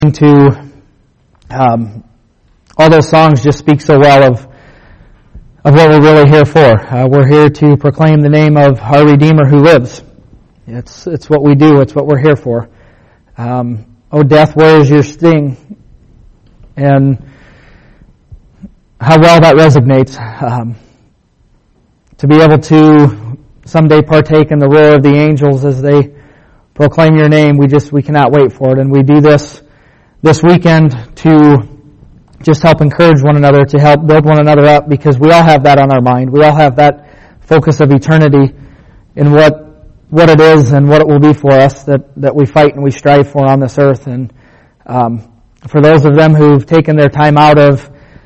to all those songs just speak so well of what we're really here for. We're here to proclaim the name of our Redeemer who lives. It's what we do. It's what we're here for. Oh, death, where is your sting? And how well that resonates. To be able to someday partake in the roar of the angels as they proclaim your name, we cannot wait for it. And we do this weekend to just help encourage one another, to help build one another up, because we all have that on our mind. We all have that focus of eternity in what it is and what it will be for us that we fight and we strive for on this earth. And for those of them who've taken their time out of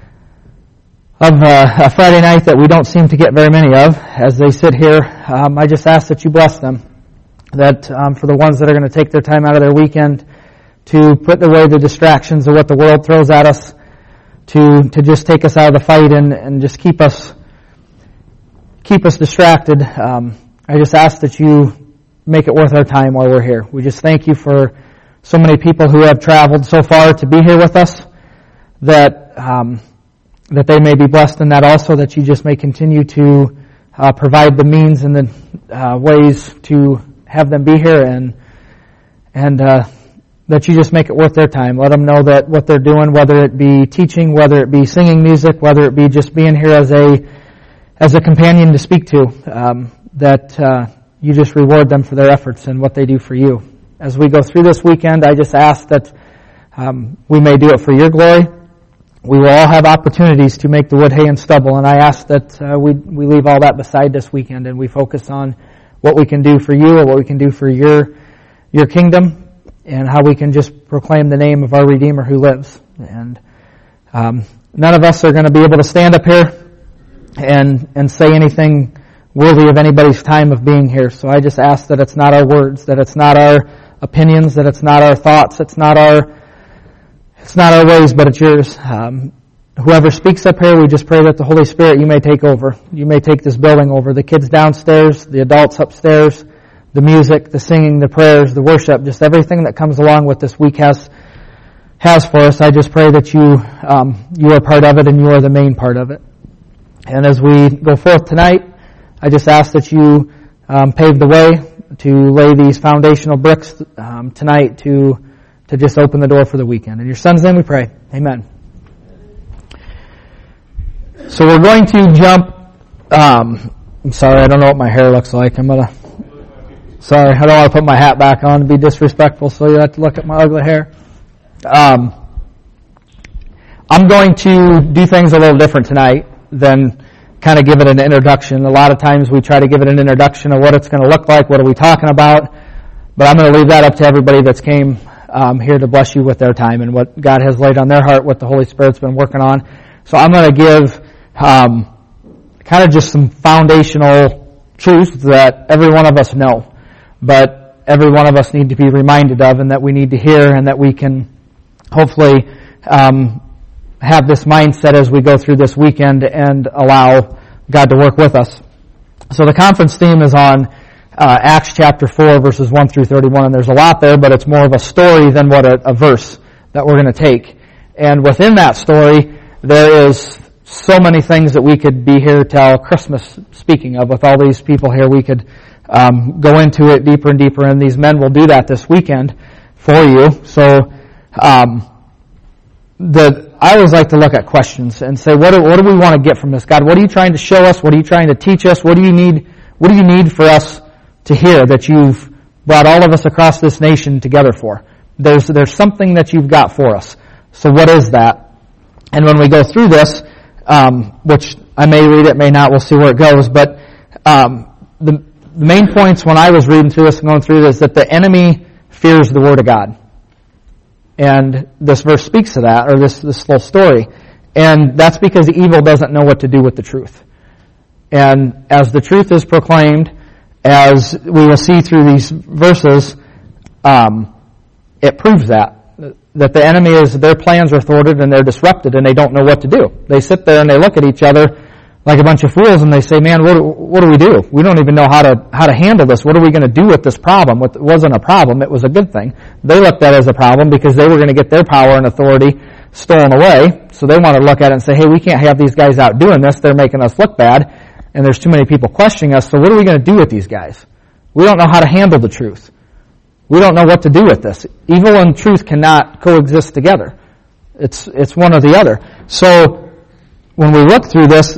a Friday night that we don't seem to get very many of, as they sit here, I just ask that you bless them. That for the ones that are going to take their time out of their weekend to put away the distractions of what the world throws at us, to just take us out of the fight and just keep us distracted. I just ask that you make it worth our time while we're here. We just thank you for so many people who have traveled so far to be here with us, that they may be blessed in that also, that you just may continue to provide the means and the ways to have them be here, and that you just make it worth their time. Let them know that what they're doing, whether it be teaching, whether it be singing music, whether it be just being here as a companion to speak to, that you just reward them for their efforts and what they do for you. As we go through this weekend, I just ask that we may do it for your glory. We will all have opportunities to make the wood, hay, and stubble, and I ask that we leave all that beside this weekend and we focus on what we can do for you, or what we can do for your kingdom, and how we can just proclaim the name of our Redeemer who lives. And none of us are going to be able to stand up here and say anything worthy of anybody's time of being here. So I just ask that it's not our words, that it's not our opinions, that it's not our thoughts, it's not our ways, but it's yours. Whoever speaks up here, we just pray that the Holy Spirit, you may take over. You may take this building over. The kids downstairs, the adults upstairs, the music, the singing, the prayers, the worship, just everything that comes along with this week has for us. I just pray that you are part of it and you are the main part of it. And as we go forth tonight, I just ask that you pave the way to lay these foundational bricks tonight to just open the door for the weekend. In your Son's name we pray. Amen. So we're going to jump. I'm sorry, I don't know what my hair looks like. Sorry, I don't want to put my hat back on to be disrespectful, so you have to look at my ugly hair. I'm going to do things a little different tonight than kind of give it an introduction. A lot of times we try to give it an introduction of what it's going to look like, what are we talking about, but I'm going to leave that up to everybody that's came here to bless you with their time and what God has laid on their heart, what the Holy Spirit's been working on. So I'm going to give kind of just some foundational truths that every one of us know, but every one of us need to be reminded of, and that we need to hear, and that we can hopefully have this mindset as we go through this weekend and allow God to work with us. So the conference theme is on Acts chapter 4, verses 1 through 31, and there's a lot there, but it's more of a story than what a verse that we're going to take. And within that story, there is so many things that we could be here till Christmas speaking of. With all these people here, we could go into it deeper and deeper, and these men will do that this weekend for you. So I always like to look at questions and say, what do we want to get from this? God, what are you trying to show us? What are you trying to teach us? What do you need for us to hear that you've brought all of us across this nation together for? There's something that you've got for us. So what is that? And when we go through this, which I may read it, may not, we'll see where it goes, but the main points when I was reading through this and going through this is that the enemy fears the Word of God. And this verse speaks to that, or this little story. And that's because evil doesn't know what to do with the truth. And as the truth is proclaimed, as we will see through these verses, it proves that the enemy their plans are thwarted and they're disrupted and they don't know what to do. They sit there and they look at each other like a bunch of fools, and they say, man, what do we do? We don't even know how to handle this. What are we going to do with this problem? It wasn't a problem. It was a good thing. They looked at it as a problem because they were going to get their power and authority stolen away. So they wanted to look at it and say, hey, we can't have these guys out doing this. They're making us look bad, and there's too many people questioning us. So what are we going to do with these guys? We don't know how to handle the truth. We don't know what to do with this. Evil and truth cannot coexist together. It's one or the other. So when we look through this,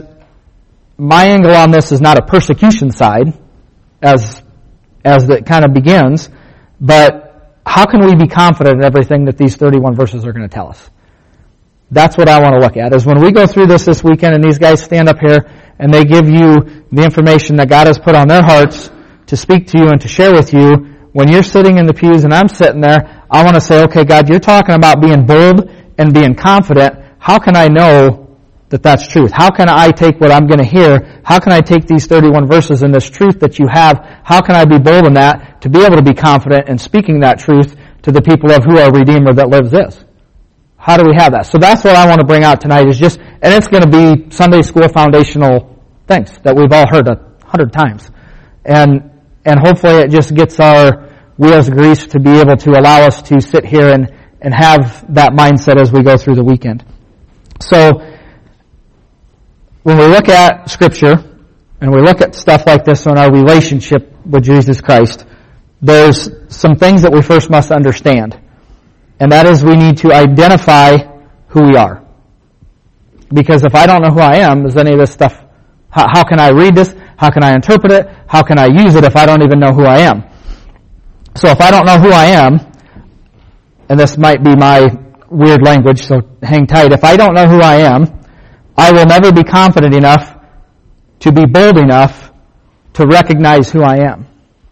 my angle on this is not a persecution side, as it kind of begins, but how can we be confident in everything that these 31 verses are going to tell us? That's what I want to look at, is when we go through this weekend and these guys stand up here and they give you the information that God has put on their hearts to speak to you and to share with you, when you're sitting in the pews and I'm sitting there, I want to say, okay, God, you're talking about being bold and being confident. How can I know that that's truth? How can I take what I'm going to hear? How can I take these 31 verses and this truth that you have? How can I be bold in that to be able to be confident in speaking that truth to the people of who our Redeemer that lives is? How do we have that? So that's what I want to bring out tonight, is just, and it's going to be Sunday school foundational things that we've all heard 100 times. And hopefully it just gets our wheels greased to be able to allow us to sit here and have that mindset as we go through the weekend. So, when we look at Scripture, and we look at stuff like this in our relationship with Jesus Christ, there's some things that we first must understand. And that is, we need to identify who we are. Because if I don't know who I am, is any of this stuff, how can I read this? How can I interpret it? How can I use it if I don't even know who I am? So if I don't know who I am, and this might be my weird language, so hang tight. If I don't know who I am, I will never be confident enough to be bold enough to recognize who I am.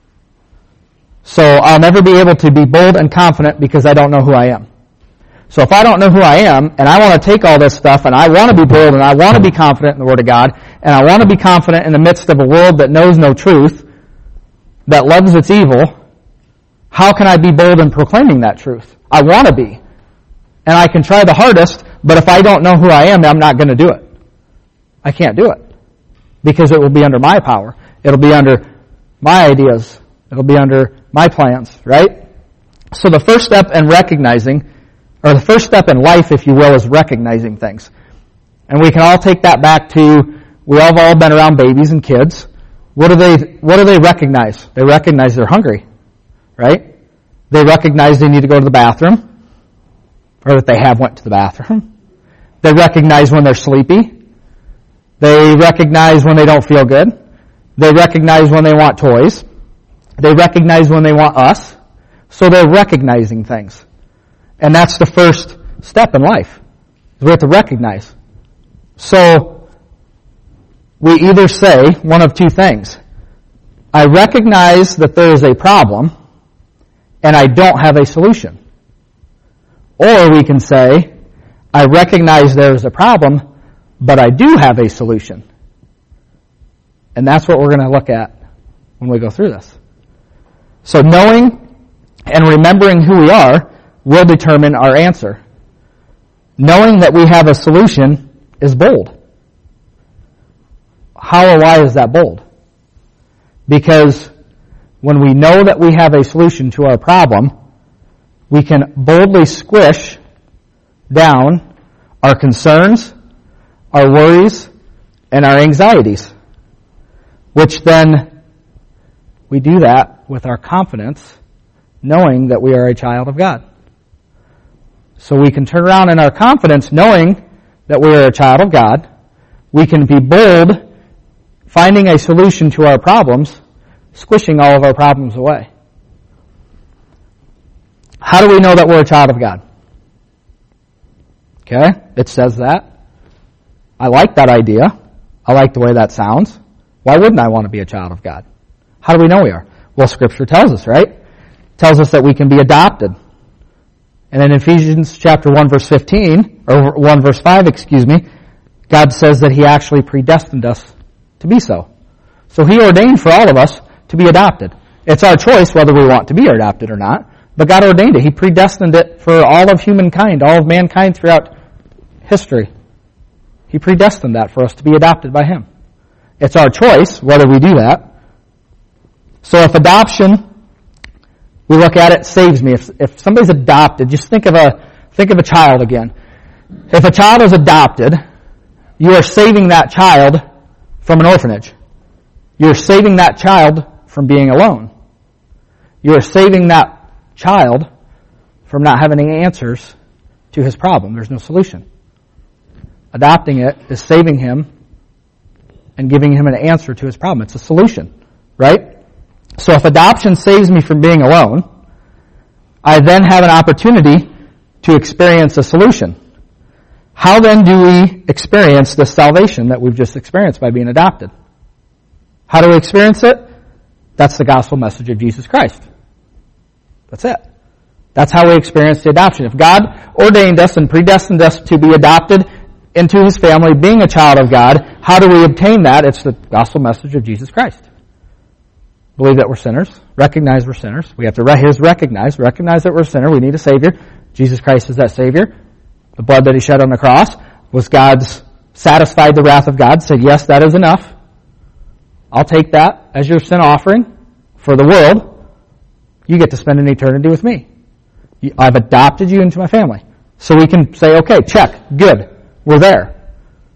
So I'll never be able to be bold and confident because I don't know who I am. So if I don't know who I am, and I want to take all this stuff, and I want to be bold, and I want to be confident in the Word of God, and I want to be confident in the midst of a world that knows no truth, that loves its evil, how can I be bold in proclaiming that truth? I want to be. And I can try the hardest, but if I don't know who I am, I'm not going to do it. I can't do it. Because it will be under my power. It'll be under my ideas. It'll be under my plans, right? So the first step in recognizing, or the first step in life, if you will, is recognizing things. And we can all take that back to, we have all been around babies and kids. What do they recognize? They recognize they're hungry, right? They recognize they need to go to the bathroom, or that they have went to the bathroom. They recognize when they're sleepy. They recognize when they don't feel good. They recognize when they want toys. They recognize when they want us. So they're recognizing things. And that's the first step in life. We have to recognize. So we either say one of two things. I recognize that there is a problem, and I don't have a solution. Or we can say, I recognize there is a problem, but I do have a solution. And that's what we're going to look at when we go through this. So knowing and remembering who we are will determine our answer. Knowing that we have a solution is bold. How or why is that bold? Because when we know that we have a solution to our problem, we can boldly squish down our concerns, our worries, and our anxieties. Which then, we do that with our confidence, knowing that we are a child of God. So we can turn around in our confidence, knowing that we are a child of God. We can be bold, finding a solution to our problems, squishing all of our problems away. How do we know that we're a child of God? Okay, it says that. I like that idea. I like the way that sounds. Why wouldn't I want to be a child of God? How do we know we are? Well, Scripture tells us, right? It tells us that we can be adopted. And in Ephesians chapter 1 verse 15, or 1 verse 5, God says that He actually predestined us to be so. So He ordained for all of us to be adopted. It's our choice whether we want to be adopted or not, but God ordained it. He predestined it for all of humankind, all of mankind throughout history. He predestined that for us to be adopted by Him. It's our choice whether we do that. So if adoption, we look at it, saves me. If somebody's adopted, just think of a child again. If a child is adopted, you are saving that child from an orphanage. You're saving that child from being alone. You are saving that child from not having any answers to his problem. There's no solution. Adopting it is saving him and giving him an answer to his problem. It's a solution, right? So if adoption saves me from being alone, I then have an opportunity to experience a solution. How then do we experience this salvation that we've just experienced by being adopted? How do we experience it? That's the gospel message of Jesus Christ. That's it. That's how we experience the adoption. If God ordained us and predestined us to be adopted into His family, being a child of God, how do we obtain that? It's the gospel message of Jesus Christ. Believe that we're sinners. Recognize we're sinners. We have to recognize that we're a sinner. We need a Savior. Jesus Christ is that Savior. The blood that He shed on the cross was satisfied the wrath of God, said, yes, that is enough. I'll take that as your sin offering for the world. You get to spend an eternity with me. I've adopted you into my family. So we can say, okay, check, good, we're there.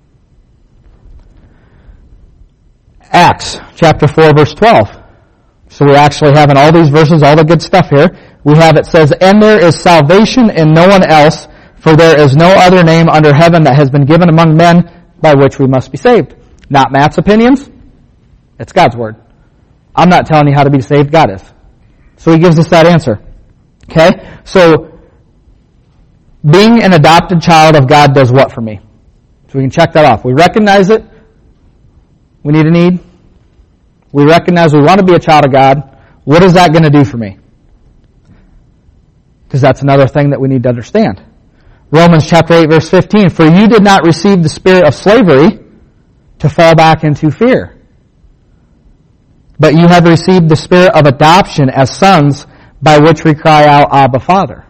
Acts chapter 4, verse 12. So we're actually having all these verses, all the good stuff here. We have, it says, and there is salvation in no one else, for there is no other name under heaven that has been given among men by which we must be saved. Not Matt's opinions. It's God's word. I'm not telling you how to be saved. God is. So He gives us that answer. Okay? So, being an adopted child of God does what for me? So we can check that off. We recognize it. We need a need. We recognize we want to be a child of God. What is that going to do for me? Because that's another thing that we need to understand. Romans chapter 8, verse 15. For you did not receive the spirit of slavery to fall back into fear, but you have received the spirit of adoption as sons, by which we cry out, Abba, Father.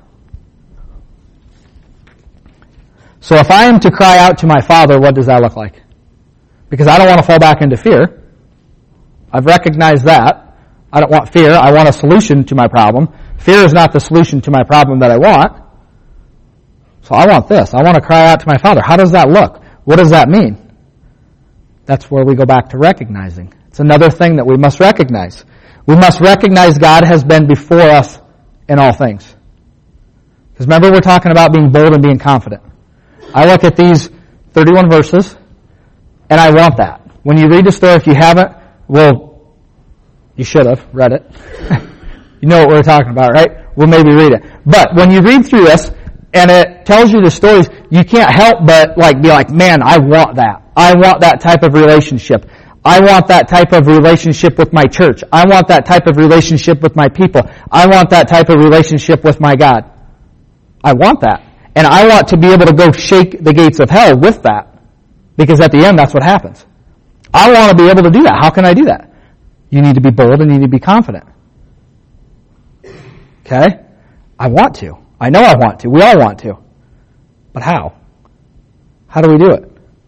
So if I am to cry out to my Father, what does that look like? Because I don't want to fall back into fear. I've recognized that. I don't want fear. I want a solution to my problem. Fear is not the solution to my problem that I want. So I want this. I want to cry out to my Father. How does that look? What does that mean? That's where we go back to recognizing. It's another thing that we must recognize. We must recognize God has been before us in all things. Because remember, we're talking about being bold and being confident. I look at these 31 verses, and I want that. When you read the story, if you haven't, well, you should have read it. You know what we're talking about, right? We'll maybe read it. But when you read through this, and it tells you the stories, you can't help but be like, man, I want that. I want that type of relationship. I want that type of relationship with my church. I want that type of relationship with my people. I want that type of relationship with my God. I want that. And I want to be able to go shake the gates of hell with that. Because at the end, that's what happens. I want to be able to do that. How can I do that? You need to be bold and you need to be confident. Okay? I want to. I know I want to. We all want to. But how? How do we do it?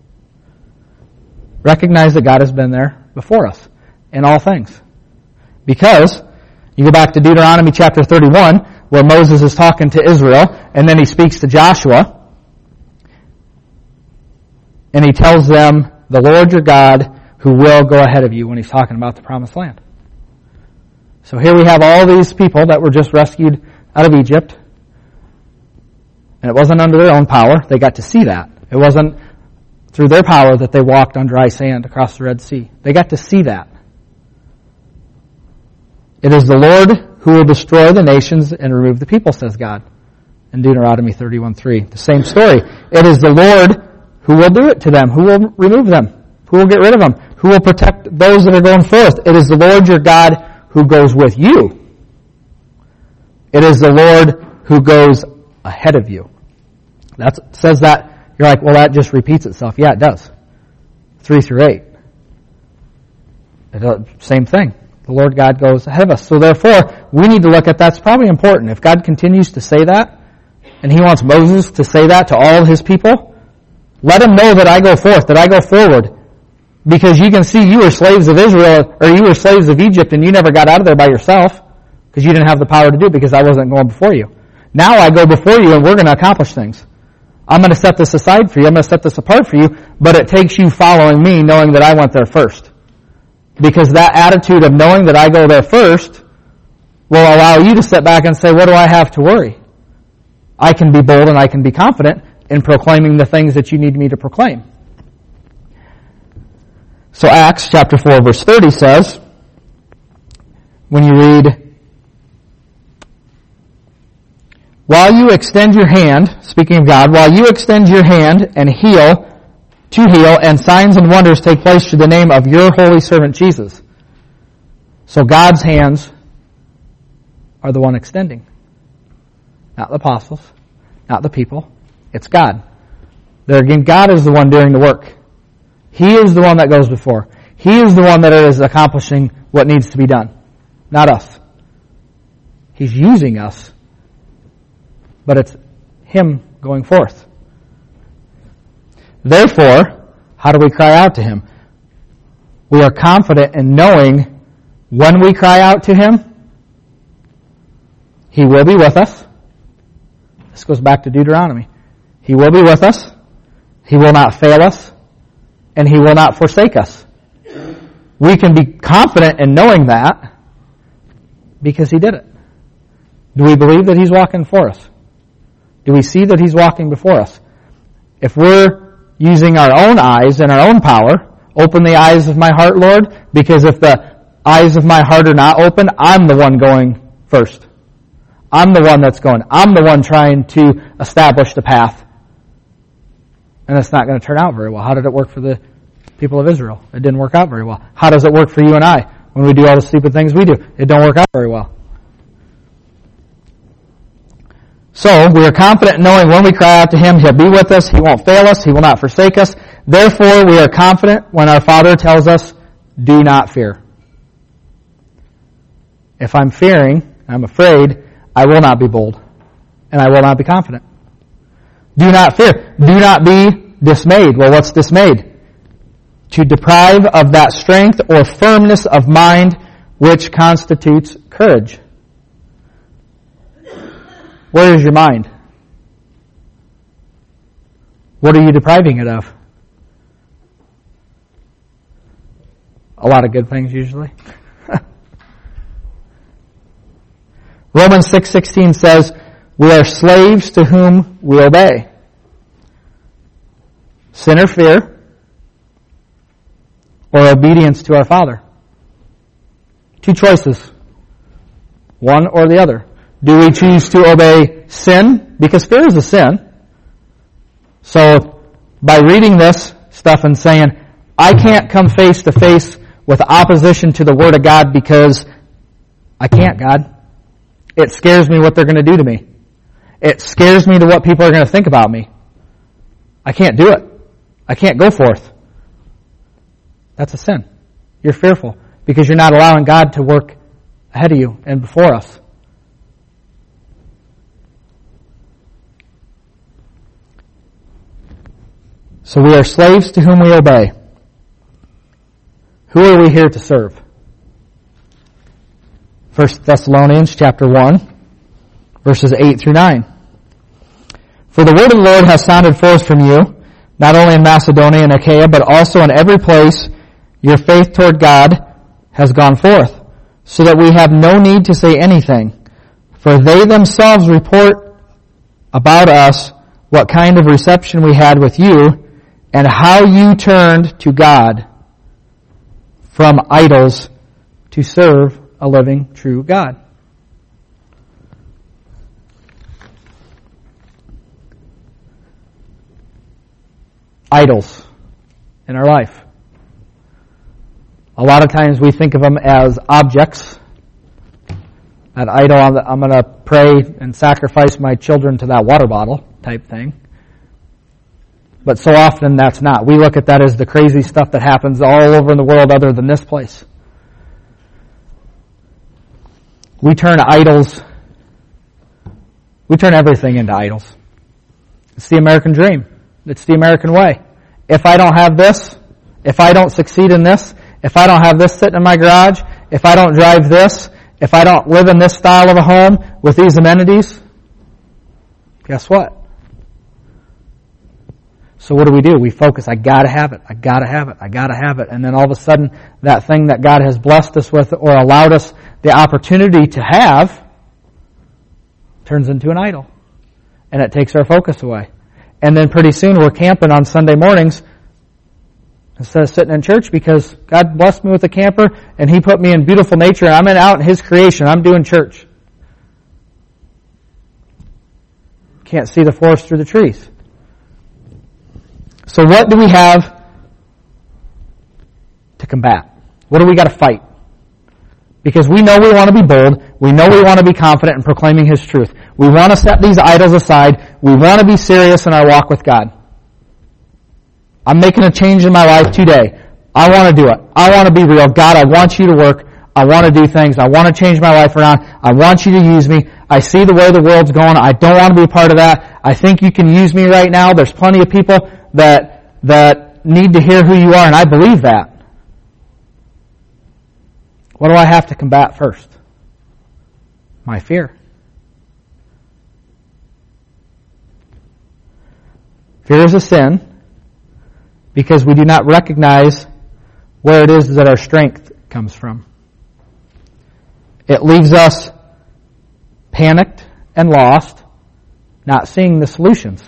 Recognize that God has been there before us in all things. Because you go back to Deuteronomy chapter 31, where Moses is talking to Israel, and then he speaks to Joshua, and he tells them, the Lord your God who will go ahead of you, when he's talking about the promised land. So here we have all these people that were just rescued out of Egypt, and it wasn't under their own power. They got to see that. It wasn't through their power that they walked on dry sand across the Red Sea. They got to see that. It is the Lord who will destroy the nations and remove the people, says God in Deuteronomy 31:3. The same story. It is the Lord who will do it to them, who will remove them, who will get rid of them, who will protect those that are going forth. It is the Lord your God who goes with you. It is the Lord who goes ahead of you. That says that. You're like, well, that just repeats itself. Yeah, it does. 3 through 8. Same thing. The Lord God goes ahead of us. So therefore, we need to look at that's probably important. If God continues to say that, and He wants Moses to say that to all His people, let him know that I go forth, that I go forward. Because you can see you were slaves of Israel, or you were slaves of Egypt, and you never got out of there by yourself, because you didn't have the power to do it, because I wasn't going before you. Now I go before you, and we're going to accomplish things. I'm going to set this aside for you. I'm going to set this apart for you, but it takes you following me, knowing that I went there first. Because that attitude of knowing that I go there first will allow you to step back and say, what do I have to worry? I can be bold and I can be confident in proclaiming the things that you need me to proclaim. So Acts chapter 4 verse 30 says, when you read, while you extend your hand, speaking of God, while you extend your hand and heal, and signs and wonders take place through the name of your holy servant Jesus. So God's hands are the one extending. Not the apostles, not the people. It's God. There again, God is the one doing the work. He is the one that goes before. He is the one that is accomplishing what needs to be done. Not us. He's using us, but it's Him going forth. Therefore, how do we cry out to Him? We are confident in knowing when we cry out to Him, He will be with us. This goes back to Deuteronomy. He will be with us. He will not fail us. And He will not forsake us. We can be confident in knowing that because He did it. Do we believe that He's walking for us? Do we see that He's walking before us? If we're using our own eyes and our own power, open the eyes of my heart, Lord, because if the eyes of my heart are not open, I'm the one going first. I'm the one that's going. I'm the one trying to establish the path. And it's not going to turn out very well. How did it work for the people of Israel? It didn't work out very well. How does it work for you and I when we do all the stupid things we do? It don't work out very well. So, we are confident in knowing when we cry out to Him, He'll be with us, He won't fail us, He will not forsake us. Therefore, we are confident when our Father tells us, do not fear. If I'm fearing, I'm afraid, I will not be bold, and I will not be confident. Do not fear. Do not be dismayed. Well, what's dismayed? To deprive of that strength or firmness of mind which constitutes courage. Where is your mind? What are you depriving it of? A lot of good things usually. Romans 6:16 says, we are slaves to whom we obey. Sin or fear, or obedience to our Father. Two choices. One or the other. Do we choose to obey sin? Because fear is a sin. So, by reading this stuff and saying, I can't come face to face with opposition to the Word of God because I can't, God. It scares me what they're going to do to me. It scares me to what people are going to think about me. I can't do it. I can't go forth. That's a sin. You're fearful because you're not allowing God to work ahead of you and before us. So we are slaves to whom we obey. Who are we here to serve? 1 Thessalonians chapter 1, verses 8 through 9. For the word of the Lord has sounded forth from you, not only in Macedonia and Achaia, but also in every place your faith toward God has gone forth, so that we have no need to say anything. For they themselves report about us what kind of reception we had with you, and how you turned to God from idols to serve a living, true God. Idols in our life. A lot of times we think of them as objects. That idol, I'm going to pray and sacrifice my children to that water bottle type thing. But so often that's not. We look at that as the crazy stuff that happens all over in the world other than this place. We turn idols, we turn everything into idols. It's the American dream. It's the American way. If I don't have this, If I don't succeed in this, if I don't have this sitting in my garage, if I don't drive this, if I don't live in this style of a home with these amenities, guess what? So what do? We focus, I gotta have it, I gotta have it, I gotta have it. And then all of a sudden, that thing that God has blessed us with or allowed us the opportunity to have turns into an idol. And it takes our focus away. And then pretty soon we're camping on Sunday mornings instead of sitting in church because God blessed me with a camper and He put me in beautiful nature and I'm out in His creation. I'm doing church. Can't see the forest through the trees. So what do we have to combat? What do we got to fight? Because we know we want to be bold. We know we want to be confident in proclaiming His truth. We want to set these idols aside. We want to be serious in our walk with God. I'm making a change in my life today. I want to do it. I want to be real. God, I want you to work. I want to do things. I want to change my life around. I want you to use me. I see the way the world's going. I don't want to be a part of that. I think you can use me right now. There's plenty of people that need to hear who you are, and I believe that. What do I have to combat first? My fear. Fear is a sin because we do not recognize where it is that our strength comes from. It leaves us panicked and lost, not seeing the solutions.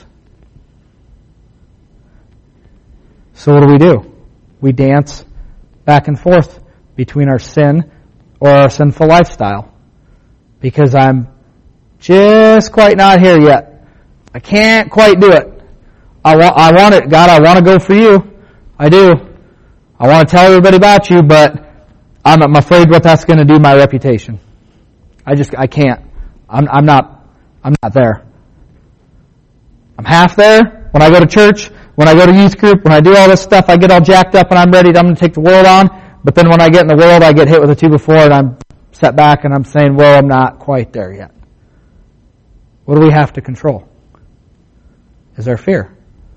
So what do? We dance back and forth between our sin or our sinful lifestyle. Because I'm just quite not here yet. I can't quite do it. I want it. God, I want to go for you. I do. I want to tell everybody about you, but I'm afraid what that's going to do to my reputation. I can't. I'm not there. I'm half there. When I go to church, when I go to youth group, when I do all this stuff, I get all jacked up and I'm ready. I'm going to take the world on. But then when I get in the world, I get hit with a 2x4 and I'm set back and I'm saying, well, I'm not quite there yet. What do we have to control? Is our fear.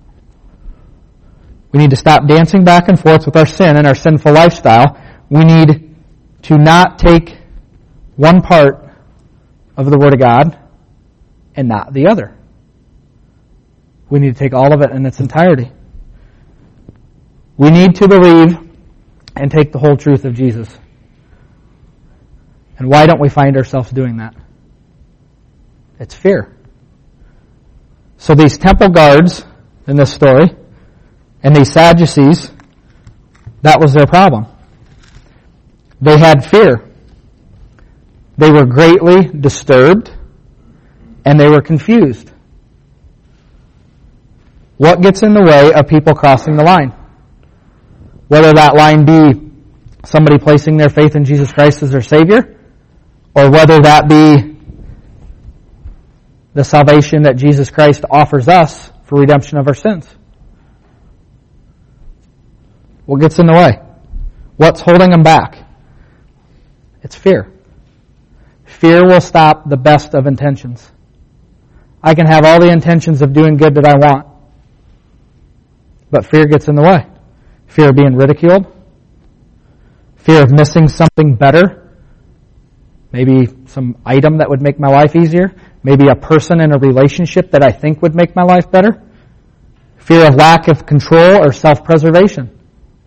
We need to stop dancing back and forth with our sin and our sinful lifestyle. We need to not take one part of the Word of God and not the other. We need to take all of it in its entirety. We need to believe and take the whole truth of Jesus. And why don't we find ourselves doing that? It's fear. So these temple guards in this story and these Sadducees, that was their problem. They had fear. They were greatly disturbed and they were confused. What gets in the way of people crossing the line? Whether that line be somebody placing their faith in Jesus Christ as their Savior, or whether that be the salvation that Jesus Christ offers us for redemption of our sins. What gets in the way? What's holding them back? It's fear. Fear will stop the best of intentions. I can have all the intentions of doing good that I want, but fear gets in the way. Fear of being ridiculed. Fear of missing something better. Maybe some item that would make my life easier. Maybe a person in a relationship that I think would make my life better. Fear of lack of control or self-preservation.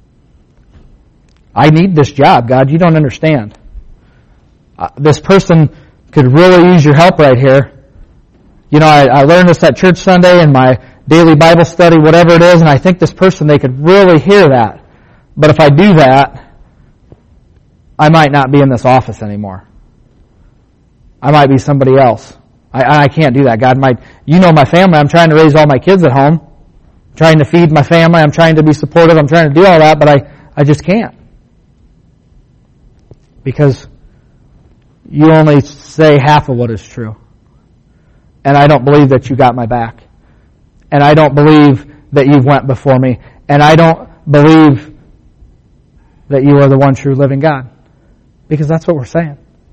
I need this job, God. You don't understand. This person could really use your help right here. You know, I learned this at church Sunday in my daily Bible study, whatever it is, and I think this person, they could really hear that. But if I do that, I might not be in this office anymore. I might be somebody else. I can't do that. God might, you know my family. I'm trying to raise all my kids at home. I'm trying to feed my family. I'm trying to be supportive. I'm trying to do all that, but I just can't. Because you only say half of what is true. And I don't believe that you got my back. And I don't believe that you've went before me. And I don't believe that you are the one true living God. Because that's what we're saying.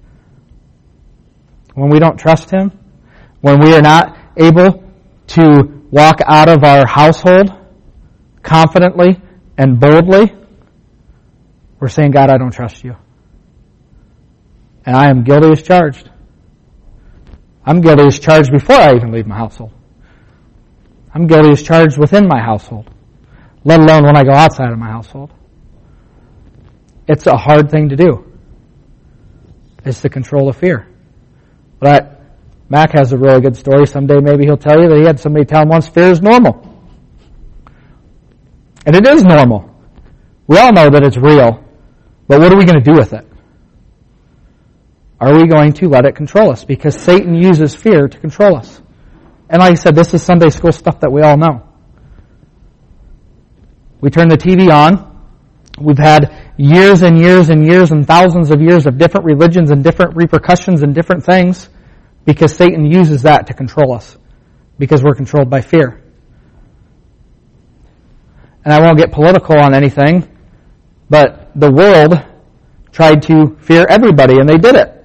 When we don't trust Him, when we are not able to walk out of our household confidently And boldly, we're saying, God, I don't trust you. And I am guilty as charged. I'm guilty as charged before I even leave my household. I'm guilty as charged within my household, let alone when I go outside of my household. It's a hard thing to do. It's to control the fear. But Mac has a really good story. Someday maybe he'll tell you that he had somebody tell him once fear is normal. And it is normal. We all know that it's real. But what are we going to do with it? Are we going to let it control us? Because Satan uses fear to control us. And like I said, this is Sunday school stuff that we all know. We turn the TV on. We've had years and years and years and thousands of years of different religions and different repercussions and different things because Satan uses that to control us. Because we're controlled by fear. And I won't get political on anything, but the world tried to fear everybody, and they did it.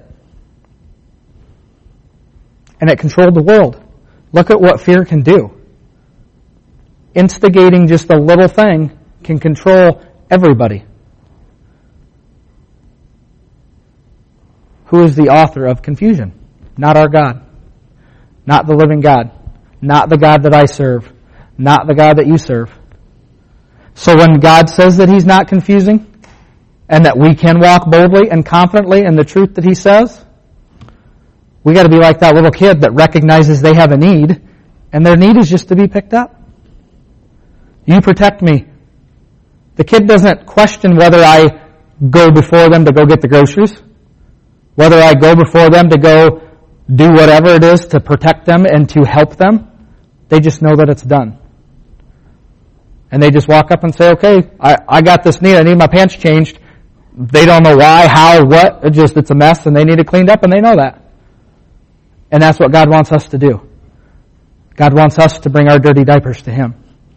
And it controlled the world. Look at what fear can do. Instigating just a little thing can control everybody. Who is the author of confusion? Not our God. Not the living God. Not the God that I serve. Not the God that you serve. So when God says that He's not confusing, and that we can walk boldly and confidently in the truth that He says, we got to be like that little kid that recognizes they have a need, and their need is just to be picked up. You protect me. The kid doesn't question whether I go before them to go get the groceries, whether I go before them to go do whatever it is to protect them and to help them. They just know that it's done. And they just walk up and say, okay, I got this need. I need my pants changed. They don't know why, how, what. It's a mess and they need it cleaned up and they know that. And that's what God wants us to do. God wants us to bring our dirty diapers to Him.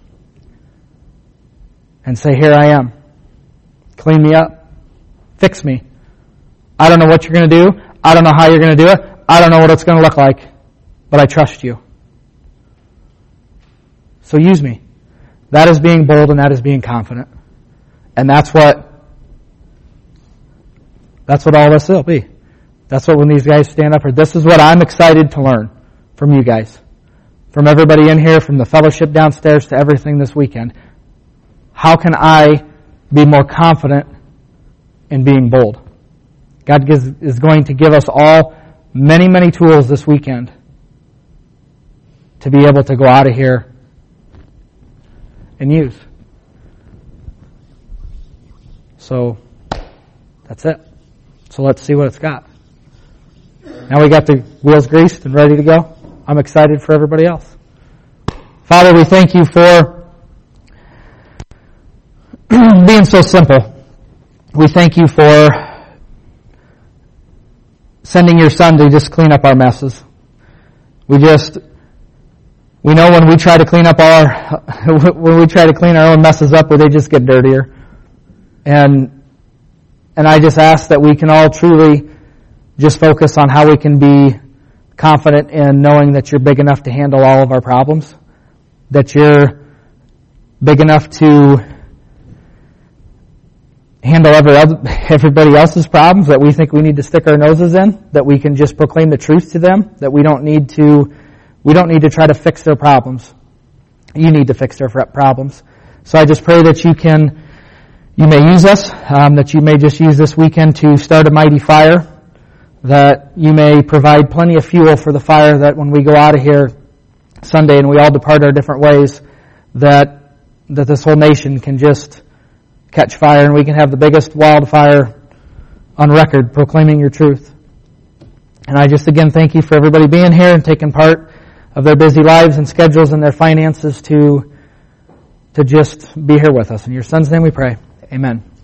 And say, here I am. Clean me up. Fix me. I don't know what you're going to do. I don't know how you're going to do it. I don't know what it's going to look like. But I trust you. So use me. That is being bold and that is being confident. And that's what all this will be. That's what when these guys stand up here. This is what I'm excited to learn from you guys. From everybody in here, from the fellowship downstairs to everything this weekend. How can I be more confident in being bold? God is going to give us all many, many tools this weekend to be able to go out of here and use. So, that's it. So let's see what it's got. Now we got the wheels greased and ready to go. I'm excited for everybody else. Father, we thank you for being so simple. We thank you for sending your Son to just clean up our messes. We know when we try to clean up when we try to clean our own messes up, they just get dirtier. And I just ask that we can all truly just focus on how we can be confident in knowing that you're big enough to handle all of our problems, that you're big enough to handle everybody else's problems that we think we need to stick our noses in, that we can just proclaim the truth to them, that we don't need to try to fix their problems. You need to fix their problems. So I just pray that you may use us, that you may just use this weekend to start a mighty fire, that you may provide plenty of fuel for the fire, that when we go out of here Sunday and we all depart our different ways, that this whole nation can just catch fire and we can have the biggest wildfire on record proclaiming your truth. And I just again thank you for everybody being here and taking part of their busy lives and schedules and their finances to just be here with us. In your Son's name we pray. Amen.